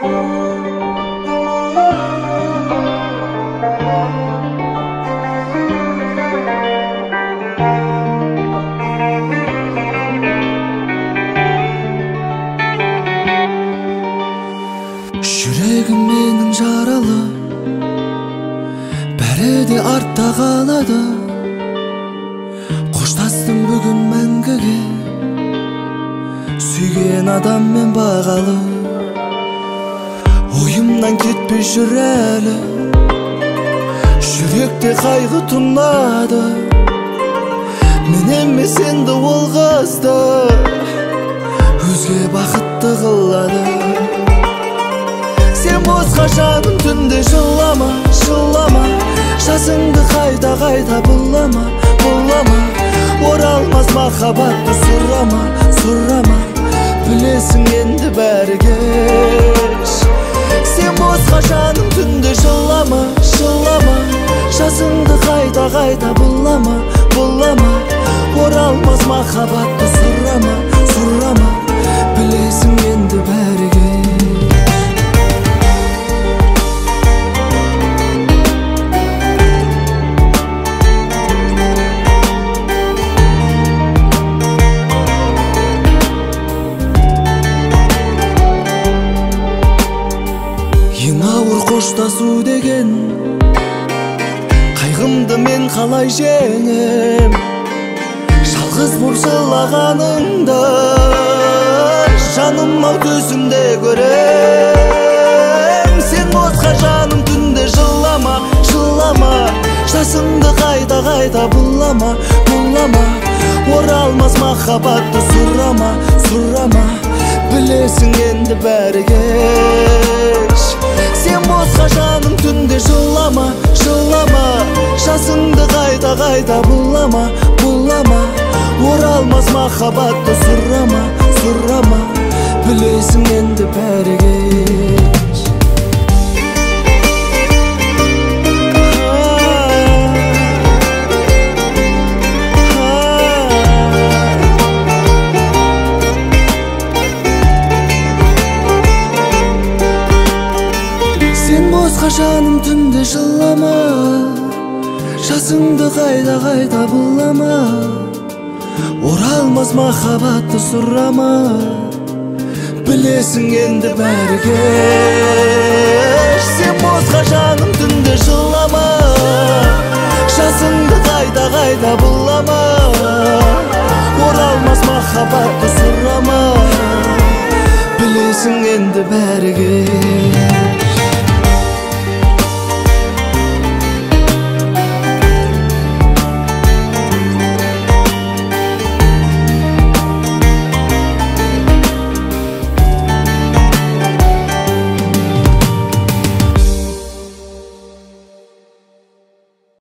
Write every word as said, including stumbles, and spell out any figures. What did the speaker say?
Жүрегім менің жаралы, бәрі де артта қалады. Қоштастым бүгін мәңгіге, сүйген адаммен бағалы. Ойымнан кетпей жүр әлі, жүректе қайғы тұнады. Мен емес енді ол қызды, өзге бақытты қылады. Сен босқа жаным түнде жылама, жылама, жасыңды қайта қайта бұллама, бұллама. Оралмас махаббатты сұрама, сұрама, білесің енді бәрі кеш. Сен босқа жаным түнде жылама, жылама, жасыңды қайта қайта бұллама, бұллама. Оралмас махаббатты сұрама, сұрама, білесің енді бәрі кеш. Ең ауыр қоштасу деген, қайғымды мен қалай жеңем? Жалғыз боп жылағаныңды жаным-ау төсімде көрем. Сен босқа жаным түнде жылама, жылама, жасыңды қайта қайта бұллама, бұллама. Оралмас махаббатты сұрама, сұрама, білесің енді бәрі кеш. Сен босқа жаным түнде жылама, жылама, жасыңды қайта қайта бұллама, бұллама. Оралмас махаббатты сұрама, сұрама, білесің енді бәрі кеш. Сен босқа жаным түнде жылама, жасыңды қайта қайта бұллама. Оралмас махаббатты сұрама, білесің енді бәрі кеш. Сен босқа жаным түнде жылама, жасыңды қайта қайта бұллама. Оралмас махаббатты сұрама, білесің енді бәрі кеш.